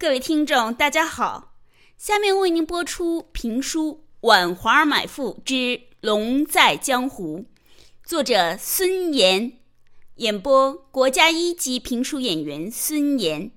各位听众大家好，下面为您播出评书《挽华儿买妇之龙在江湖》，作者孙岩，演播国家一级评书演员孙岩。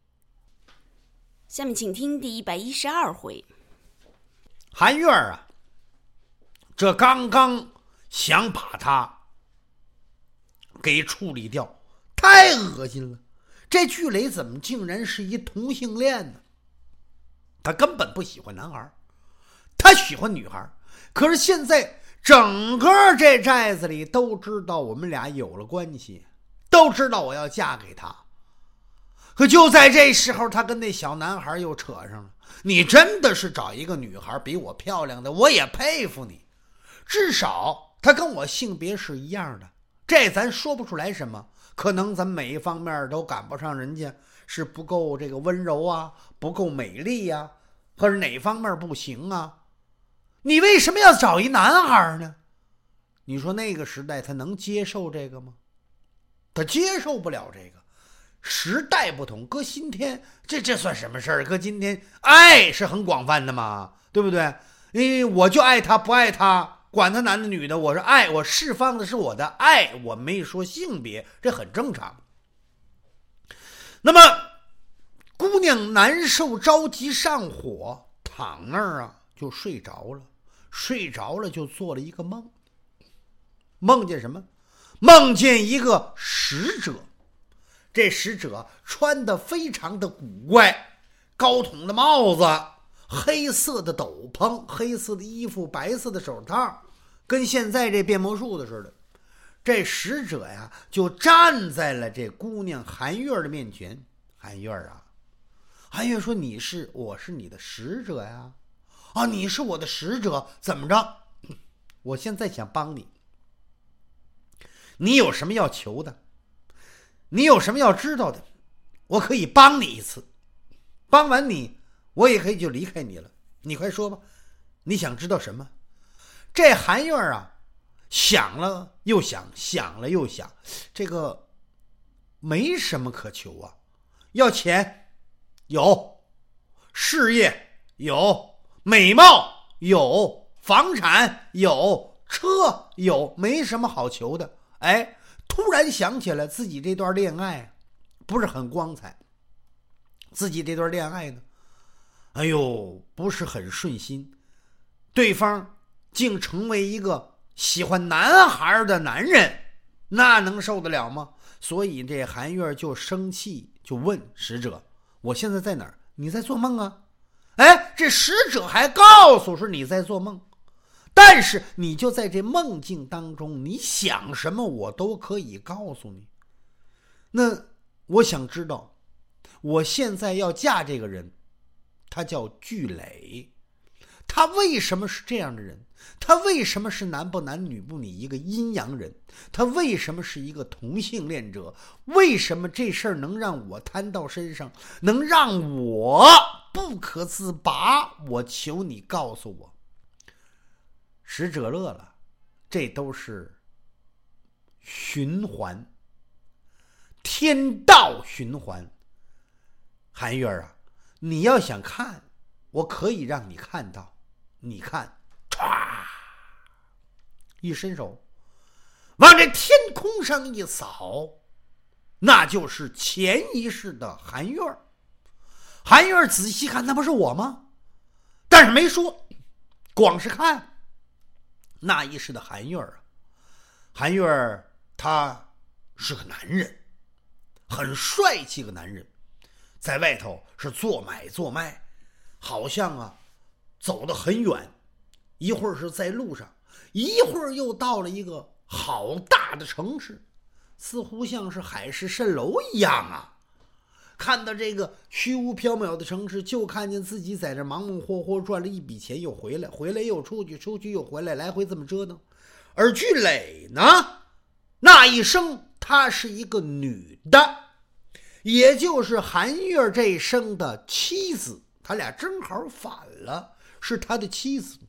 下面请听第112回。 韩月啊，这刚刚想把他给处理掉，太恶心了。这巨雷怎么竟然是一同性恋呢？他根本不喜欢男孩，他喜欢女孩。可是现在整个这寨子里都知道我们俩有了关系，都知道我要嫁给他。可就在这时候，他跟那小男孩又扯上了。你真的是找一个女孩比我漂亮的，我也佩服你。至少她跟我性别是一样的，这咱说不出来什么。可能咱每一方面都赶不上人家，是不够这个温柔啊，不够美丽呀，或者哪方面不行啊？你为什么要找一男孩呢？你说那个时代他能接受这个吗？他接受不了这个。时代不同，搁今天这算什么事儿？搁今天爱是很广泛的嘛，对不对？我就爱他，不爱他，管他男的女的，我是爱，我释放的是我的爱，我没说性别，这很正常。那么姑娘难受着急上火，躺那儿啊就睡着了，睡着了就做了一个梦。梦见什么？梦见一个使者。这使者穿得非常的古怪，高筒的帽子，黑色的斗篷，黑色的衣服，白色的手套，跟现在这变魔术的似的。这使者呀就站在了这姑娘韩月的面前。韩月啊，韩月说，我是你的使者呀。啊，你是我的使者，怎么着？我现在想帮你，你有什么要求的？你有什么要知道的？我可以帮你一次，帮完你我也可以就离开你了。你快说吧，你想知道什么？这韩月啊想了又想，想了又想，这个没什么可求啊。要钱有，事业有，美貌有，房产有，车有，没什么好求的。突然想起来自己这段恋爱不是很光彩，自己这段恋爱呢，不是很顺心，对方竟成为一个喜欢男孩的男人，那能受得了吗？所以这韩月就生气，就问使者，我现在在哪儿？你在做梦啊？这使者还告诉是你在做梦，但是你就在这梦境当中，你想什么我都可以告诉你。那我想知道，我现在要嫁这个人，他叫巨磊，他为什么是这样的人？他为什么是男不男女不女一个阴阳人？他为什么是一个同性恋者？为什么这事儿能让我摊到身上，能让我不可自拔？我求你告诉我。使者乐了，这都是循环，天道循环。韩月啊，你要想看，我可以让你看到。你看，唰，一伸手往这天空上一扫，那就是前一世的韩月。韩月仔细看，那不是我吗？但是没说，光是看那一世的韩月啊。韩月他是个男人，很帅气个男人，在外头是做买做卖，好像走得很远，一会儿是在路上，一会儿又到了一个好大的城市，似乎像是海市蜃楼一样啊。看到这个虚无缥缈的城市，就看见自己在这忙忙活活赚了一笔钱，又回来，回来又出去，出去又回来，来回这么折腾。而巨磊呢，那一生她是一个女的，也就是韩月这一生的妻子，他俩正好反了，是他的妻子。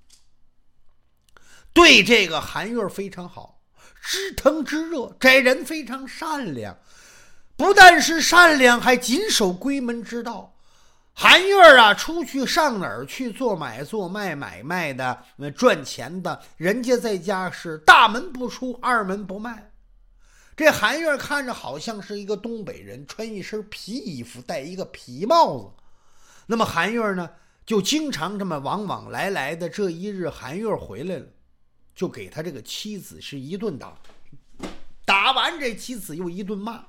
对这个韩月非常好，知疼知热，这人非常善良，不但是善良，还谨守闺门之道。 韩月啊，出去上哪儿去做买卖的，赚钱的，人家在家是大门不出，二门不迈。这韩月看着好像是一个东北人，穿一身皮衣服，戴一个皮帽子。那么韩月呢，就经常这么往往来来的。这一日韩月回来了，就给他这个妻子是一顿打，打完这妻子又一顿骂，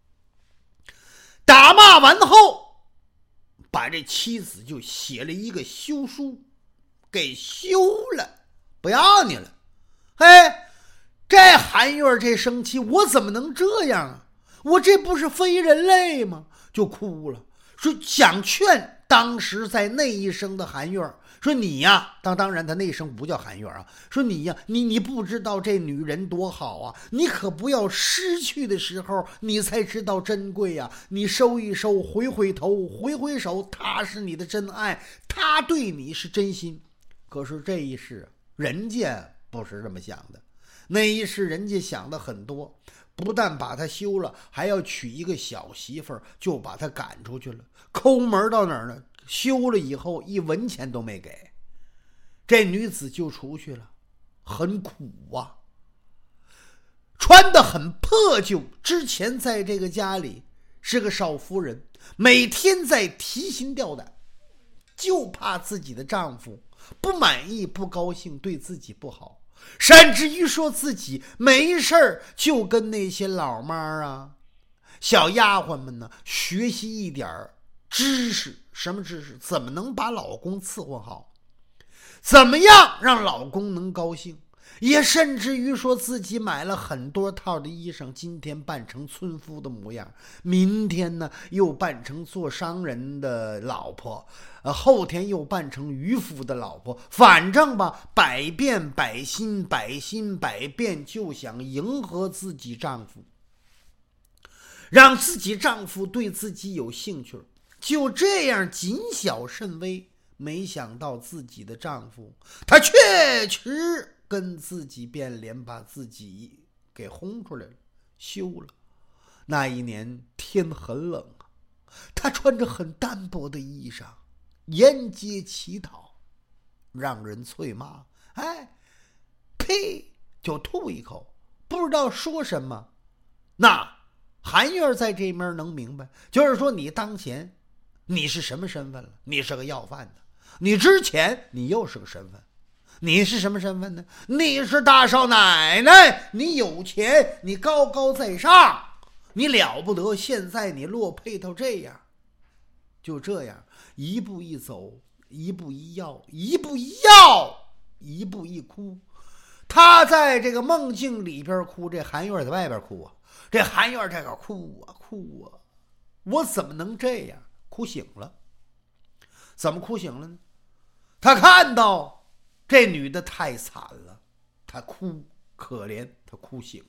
打骂完后把这妻子就写了一个休书，给休了，不要你了。这韩月这生气，我怎么能这样啊？我这不是非人类吗？就哭了，说想劝当时在那一声的韩月，说你呀，当然他那一声不叫韩月啊，说你呀，你不知道这女人多好啊，你可不要失去的时候你才知道珍贵啊，你收一收，回头，回首，他是你的真爱，他对你是真心。可是这一世人家不是这么想的，那一世人家想的很多，不但把他休了，还要娶一个小媳妇儿，就把他赶出去了。抠门到哪儿呢？休了以后一文钱都没给，这女子就出去了，很苦啊，穿得很破旧。之前在这个家里是个少夫人，每天在提心吊胆，就怕自己的丈夫不满意不高兴，对自己不好，甚至于说自己没事就跟那些老妈啊小丫鬟们呢学习一点知识。什么知识？怎么能把老公伺候好，怎么样让老公能高兴，也甚至于说自己买了很多套的衣裳，今天扮成村夫的模样，明天呢又扮成做商人的老婆，后天又扮成渔夫的老婆，反正吧，百变百心，百心百变，就想迎合自己丈夫，让自己丈夫对自己有兴趣。就这样谨小慎微，没想到自己的丈夫他确实跟自己变脸，把自己给轰出来了，休了。那一年天很冷啊，他穿着很单薄的衣裳，沿街乞讨，让人啐骂，呸，就吐一口，不知道说什么。那韩月在这面能明白，就是说你当前你是什么身份了？你是个要饭的。你之前你又是个身份，你是什么身份呢？你是大少奶奶，你有钱，你高高在上，你了不得。现在你落配到这样，就这样一步一走，一步一要，一步一要，一步一哭。他在这个梦境里边哭，这韩月在外边哭啊。这韩月这个哭啊，我怎么能这样？哭醒了。怎么哭醒了呢？他看到这女的太惨了，他哭，可怜，他哭醒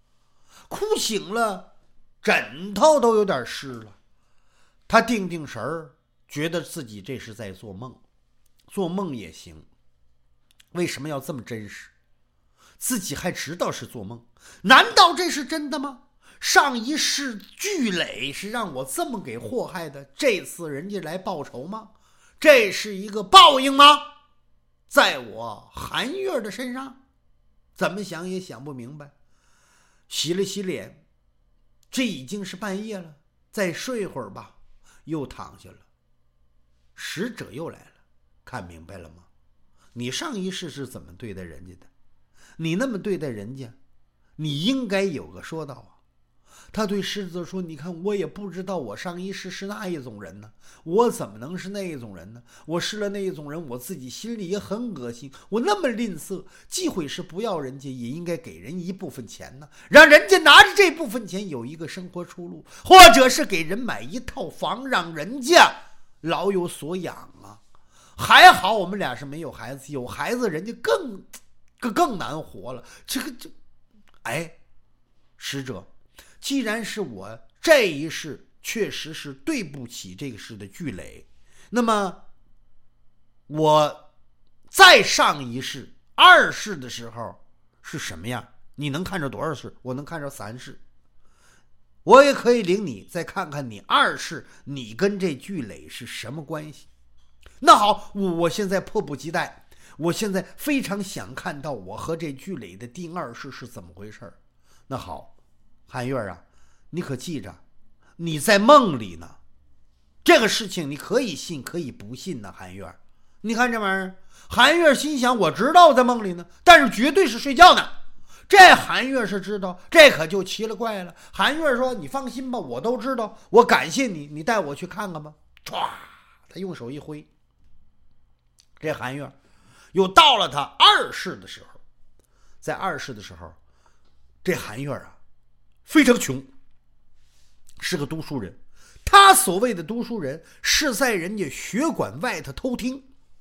了，枕头都有点湿了。他定神儿，觉得自己这是在做梦，做梦也行，为什么要这么真实？自己还知道是做梦，难道这是真的吗？上一世巨累是让我这么给祸害的，这次人家来报仇吗？这是一个报应吗？在我韩月的身上，怎么想也想不明白。洗了洗脸，这已经是半夜了，再睡会儿吧，又躺下了。使者又来了，看明白了吗？你上一世是怎么对待人家的？你那么对待人家，你应该有个说道啊。他对狮子说，你看，我也不知道我上一世是那一种人呢，我怎么能是那一种人呢？我是了那一种人，我自己心里也很恶心，我那么吝啬，忌讳是不要人家，也应该给人一部分钱呢，让人家拿着这部分钱有一个生活出路，或者是给人买一套房，让人家老有所养啊。还好我们俩是没有孩子，有孩子人家更难活了。使者，既然是我这一世确实是对不起这个世的巨累，那么我再上一世二世的时候是什么样？你能看着多少世？我能看着3世。 我也可以领你再看看你二世，你跟这巨磊是什么关系。那好，我现在迫不及待，我现在非常想看到我和这巨磊的丁二世是怎么回事。那好，韩月啊，你可记着，你在梦里呢，这个事情你可以信可以不信呢。韩月，你看这玩意儿，韩月心想，我知道我在梦里呢，但是绝对是睡觉呢。这韩月是知道，这可就奇了怪了。韩月说，你放心吧，我都知道，我感谢你，你带我去看看吧。唰，他用手一挥，这韩月又到了他二世的时候。在二世的时候，这韩月啊非常穷，是个读书人。他所谓的读书人是在人家学馆外头偷听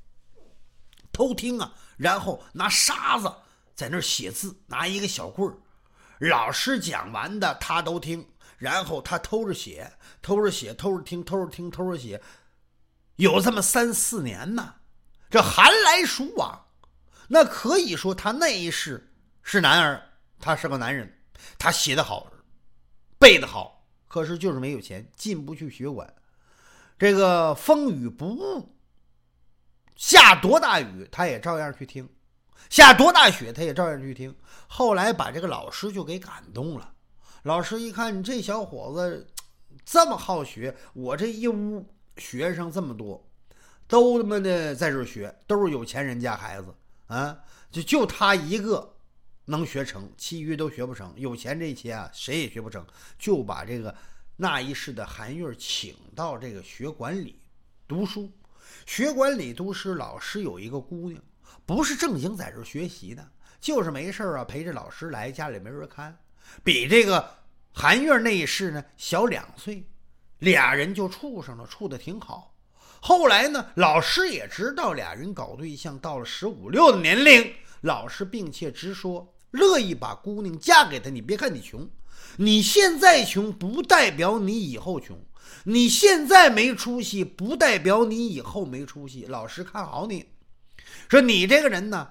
啊，然后拿沙子在那儿写字，拿一个小棍儿，老师讲完的他都听，然后他偷着写，偷着听，偷着写，有这么3-4年呢。这寒来暑往，那可以说他那一世是男儿，他是个男人，他写得好，背得好，可是就是没有钱，进不去学馆。这个风雨不误，下多大雨他也照样去听，下多大雪他也照样去听。后来把这个老师就给感动了，老师一看你这小伙子这么好学，我这一屋学生这么多，都他妈的在这学，都是有钱人家孩子啊，就他一个能学成，其余都学不成。有钱这些啊，谁也学不成，就把这个那一世的韩月请到这个学馆里读书。学馆里读书，老师有一个姑娘，不是正经在这学习的，就是没事啊陪着老师来，家里没人看，比这个韩月那一世呢小2岁，俩人就处上了，处得挺好。后来呢，老师也知道俩人搞对象到了15、16的年龄，老师并且直说乐意把姑娘嫁给他。你别看你穷，你现在穷不代表你以后穷，你现在没出息不代表你以后没出息。老师看好你，说你这个人呢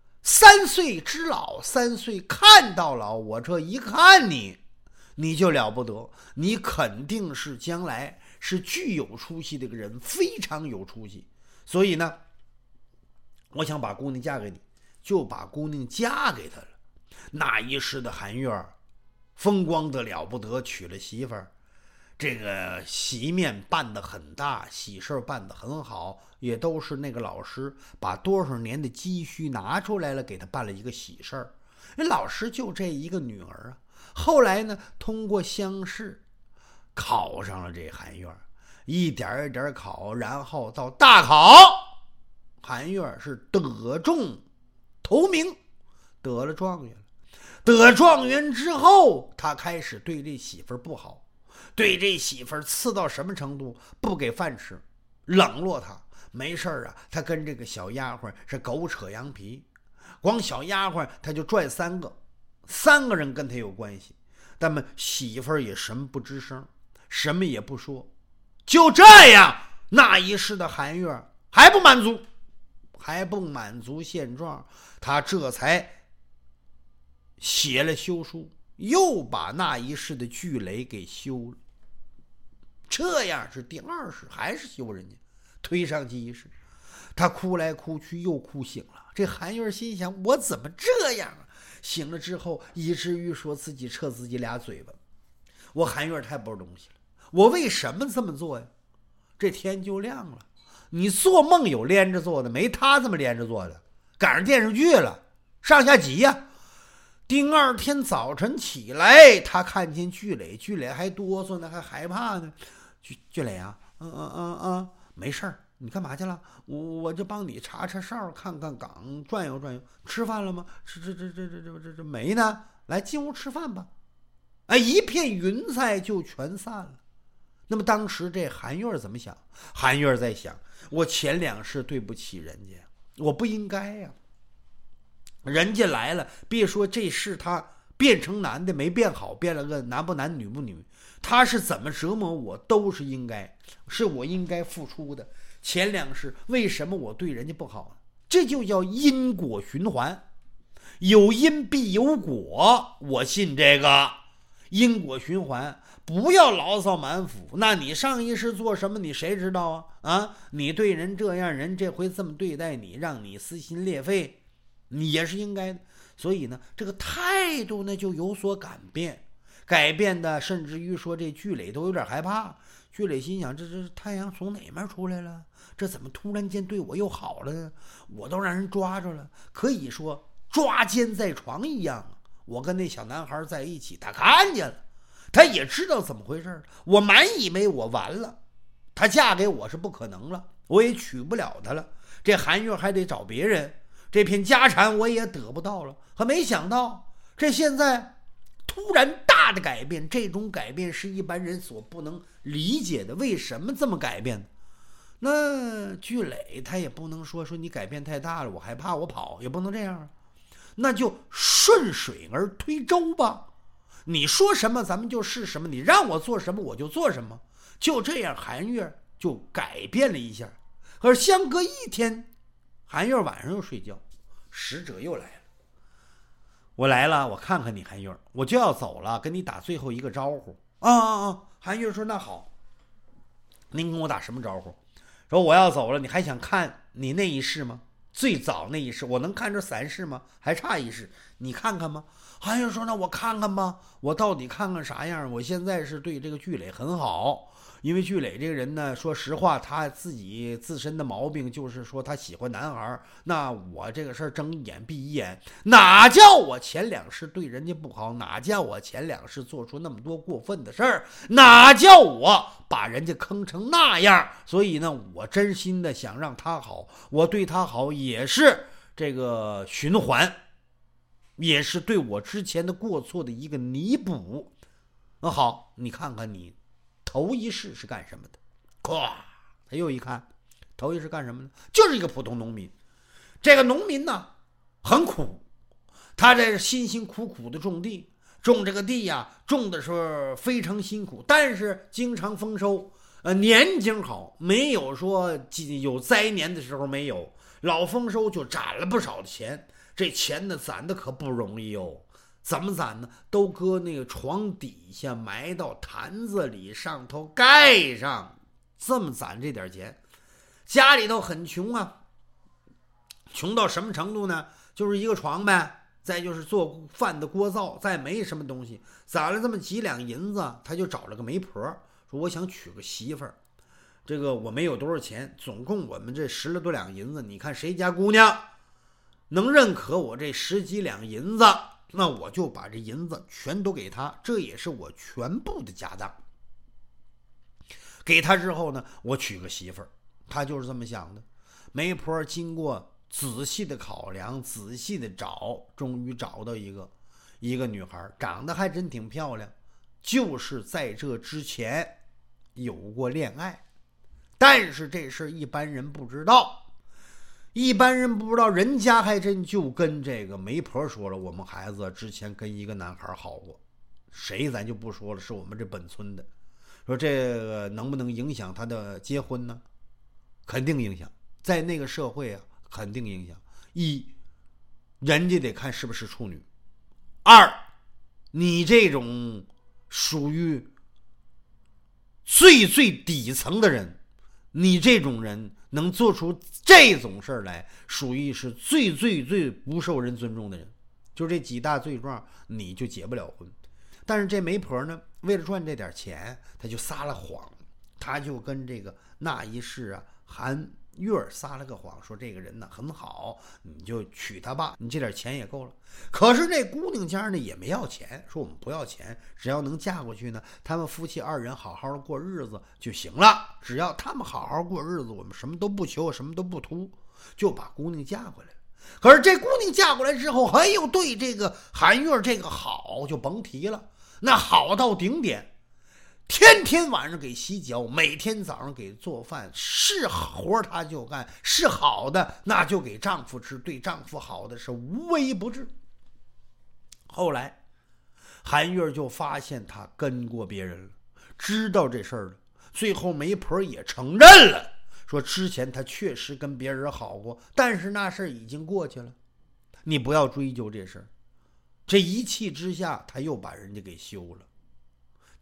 ，3岁之老，3岁看到老，我这一看你就了不得，你肯定是将来是具有出息的一个人，非常有出息。所以呢，我想把姑娘嫁给你，就把姑娘嫁给他了。那一世的韩月风光的了不得，娶了媳妇儿，这个席面办得很大，喜事办得很好，也都是那个老师把多少年的积蓄拿出来了，给他办了一个喜事儿。那老师就这一个女儿啊。后来呢，通过乡试考上了这韩月，一点一点考，然后到大考，韩月是得中头名，得了状元了。得状元之后，他开始对这媳妇儿不好，对这媳妇儿次到什么程度？不给饭吃，冷落他，没事啊，他跟这个小丫鬟是狗扯羊皮，光小丫鬟他就拽3个人跟他有关系，但么媳妇儿也什么不吱声，什么也不说。就这样，那一世的韩月还不满足现状，他这才写了休书，又把那一世的巨雷给休了。这样是第2世，还是休人家，推上第1世。他哭来哭去，又哭醒了。这韩月心想，我怎么这样啊？醒了之后，以至于说自己撤自己俩嘴巴，我韩月太不是东西了，我为什么这么做呀？这天就亮了。你做梦有连着做的，没他这么连着做的，赶上电视剧了，上下集呀。第2天早晨起来，他看见巨磊还哆嗦呢，还害怕呢。巨磊啊，没事儿，你干嘛去了？我就帮你查查哨，看看岗，转悠转悠。吃饭了吗？这没呢。来进屋吃饭吧。哎，一片云彩就全散了。那么当时这韩月怎么想？韩月在想，我前2世对不起人家，我不应该呀。人家来了，别说这世他变成男的没变好，变了个男不男女不女，他是怎么折磨我都是应该，是我应该付出的。前2世为什么我对人家不好呢？这就叫因果循环，有因必有果，我信这个。 因果循环，不要牢骚满腹。那你上一世做什么，你谁知道啊？你对人这样，人这回这么对待你，让你撕心裂肺，你也是应该的。所以呢，这个态度呢就有所改变的，甚至于说这聚磊都有点害怕。聚磊心想，这太阳从哪面出来了？这怎么突然间对我又好了呢？我都让人抓着了，可以说抓奸在床一样。我跟那小男孩在一起，他看见了，他也知道怎么回事。我满以为我完了，他嫁给我是不可能了，我也娶不了她了。这韩月还得找别人，这片家产我也得不到了。可没想到，这现在突然大的改变，这种改变是一般人所不能理解的。为什么这么改变呢？那聚磊他也不能说你改变太大了，我害怕我跑，也不能这样啊。那就顺水而推舟吧，你说什么咱们就是什么，你让我做什么我就做什么。就这样，韩月就改变了一下。而相隔一天，韩月晚上又睡觉，使者又来了。我来了，我看看你韩月，我就要走了，跟你打最后一个招呼。韩月说那好，您跟我打什么招呼？说我要走了，你还想看你那一世吗？最早那一世，我能看这3世吗？还差1世，你看看吗？韩月说那我看看吧，我到底看看啥样？我现在是对这个聚磊很好，因为聚磊这个人呢，说实话他自己自身的毛病就是说他喜欢男孩。那我这个事儿睁一眼闭一眼，哪叫我前2世对人家不好，哪叫我前2世做出那么多过分的事儿，哪叫我把人家坑成那样。所以呢，我真心的想让他好，我对他好也是这个循环，也是对我之前的过错的一个弥补。那好，你看看你头一世是干什么的？咵，他又一看，头一世干什么呢？就是一个普通农民。这个农民呢，很苦，他这辛辛苦苦的种地，种这个地呀，种的时候非常辛苦，但是经常丰收，年景好，没有说有灾年的时候没有，老丰收就攒了不少的钱。这钱呢攒的可不容易哦，怎么攒呢？都搁那个床底下，埋到坛子里，上头盖上，这么攒这点钱。家里头很穷啊，穷到什么程度呢？就是一个床呗，再就是做饭的锅灶，再没什么东西。攒了这么几两银子，他就找了个媒婆，说我想娶个媳妇儿，这个我没有多少钱，总共我们这10来多两银子，你看谁家姑娘能认可我这10几两银子，那我就把这银子全都给他，这也是我全部的家当。给他之后呢，我娶个媳妇儿。他就是这么想的。媒婆经过仔细的考量，仔细的找，终于找到一个女孩，长得还真挺漂亮，就是在这之前有过恋爱，但是这事一般人不知道。人家还真就跟这个媒婆说了，我们孩子之前跟一个男孩好过，谁咱就不说了，是我们这本村的。说这个能不能影响他的结婚呢？肯定影响，在那个社会啊，肯定影响。1，人家得看是不是处女；2，你这种属于最底层的人，你这种人能做出这种事儿来，属于是最不受人尊重的人。就这几大罪状，你就结不了婚。但是这媒婆呢，为了赚这点钱，他就撒了谎，他就跟这个那一世啊韩月撒了个谎，说这个人呢很好，你就娶她吧，你这点钱也够了。可是这姑娘家呢也没要钱，说我们不要钱，只要能嫁过去呢，他们夫妻2人好好的过日子就行了，只要他们好好过日子，我们什么都不求，什么都不图，就把姑娘嫁过来了。可是这姑娘嫁过来之后，还有对这个韩月这个好就甭提了，那好到顶点，天天晚上给洗脚，每天早上给做饭，是活他就干，是好的那就给丈夫吃，对丈夫好的是无微不至。后来韩月就发现他跟过别人了，知道这事儿了，最后媒婆也承认了，说之前他确实跟别人好过，但是那事儿已经过去了，你不要追究这事儿。这一气之下，他又把人家给休了。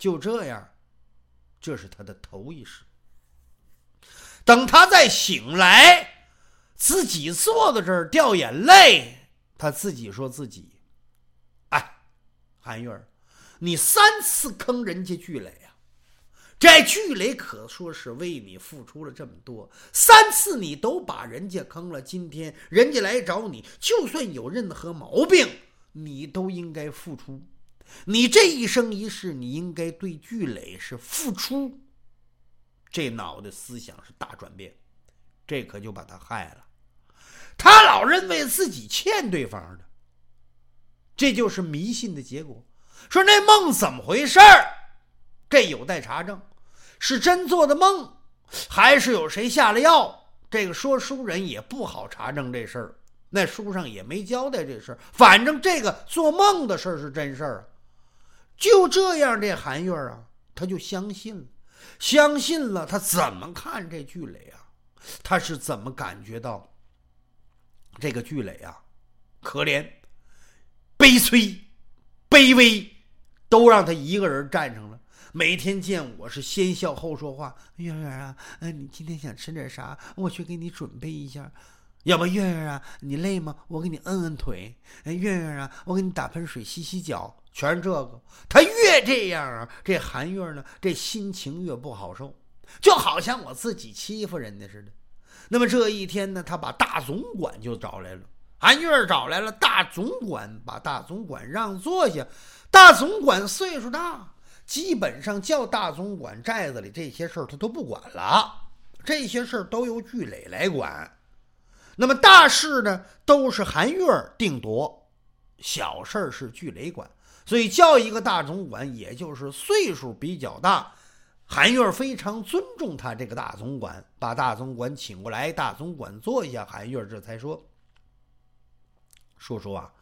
就这样，这是他的头一世。等他再醒来，自己坐在这儿掉眼泪，他自己说自己，哎，韩月儿，你3次坑人家聚磊啊，这聚磊可说是为你付出了这么多，3次你都把人家坑了，今天人家来找你，就算有任何毛病，你都应该付出。你这一生一世，你应该对聚磊是付出。这脑袋思想是大转变，这可就把他害了。他老认为自己欠对方的，这就是迷信的结果。说那梦怎么回事儿？这有待查证，是真做的梦，还是有谁下了药？这个说书人也不好查证这事儿，那书上也没交代这事儿。反正这个做梦的事儿是真事儿啊。就这样，这韩月啊，他就相信了。相信了，他怎么看这聚磊啊？他是怎么感觉到这个聚磊啊，可怜、悲催、卑微，都让他一个人占上了。每天见我是先笑后说话，月月啊，你今天想吃点啥？我去给你准备一下。要不月月啊，你累吗？我给你摁摁腿。月月啊，我给你打盆水洗洗脚。全是这个。他越这样啊，这韩月呢，这心情越不好受，就好像我自己欺负人家似的。那么这一天呢，他把大总管就找来了，韩月找来了大总管，把大总管让坐下。大总管岁数大，基本上叫大总管，寨子里这些事儿他都不管了，这些事儿都由聚磊来管。那么大事呢，都是韩月定夺，小事是聚磊管。所以叫一个大总管，也就是岁数比较大。韩月非常尊重他这个大总管，把大总管请过来，大总管坐下，韩月这才说：“叔叔啊，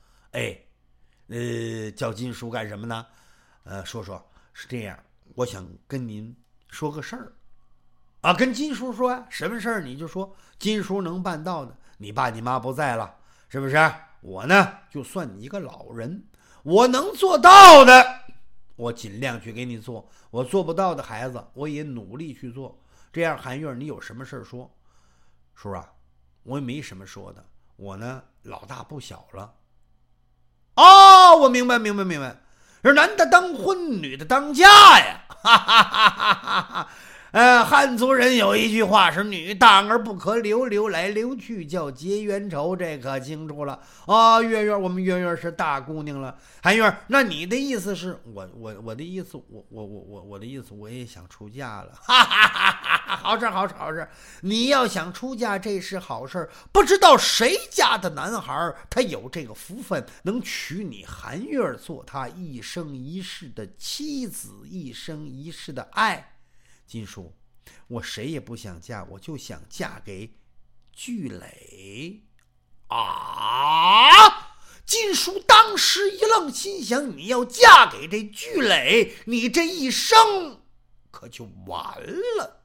叫金叔干什么呢？叔叔是这样，我想跟您说个事儿啊。跟金叔说呀，什么事儿你就说，金叔能办到的。你爸你妈不在了，是不是？我呢，就算你一个老人。”我能做到的，我尽量去给你做；我做不到的孩子，我也努力去做。这样，韩月，你有什么事说？叔啊，我也没什么说的。我呢，老大不小了。哦，我明白。是男的当婚，女的当嫁呀！哈哈哈哈哈！汉族人有一句话是女大而不可留，留来留去叫结冤仇，这可清楚了啊。月月，我们月月是大姑娘了。韩月，那你的意思是我的意思，我的意思，我也想出嫁了。哈哈哈哈！好事，你要想出嫁，这是好事。不知道谁家的男孩，他有这个福分，能娶你韩月做他一生一世的妻子，一生一世的爱。金叔，我谁也不想嫁，我就想嫁给聚磊啊！金叔当时一愣，心想：你要嫁给这聚磊，你这一生可就完了。